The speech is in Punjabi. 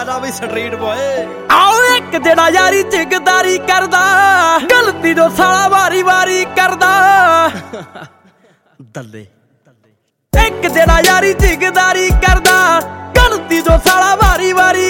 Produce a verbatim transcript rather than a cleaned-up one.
ਆਜਾ ਬਈ ਸਟਰੀਟ ਬੋਏ। ਆਓ ਇੱਕ ਜਿਹੜਾ ਯਾਰੀ ਜਿਗਦਾਰੀ ਕਰਦਾ, ਗਲਤੀ ਜੋ ਸਾਲਾ ਵਾਰੀ ਵਾਰੀ ਕਰਦਾ। ਦੱਲੇ ਇੱਕ ਜਿਹੜਾ ਯਾਰੀ ਜਿਗਦਾਰੀ ਕਰਦਾ, ਗਲਤੀ ਜੋ ਸਾਲਾ ਵਾਰੀ ਵਾਰੀ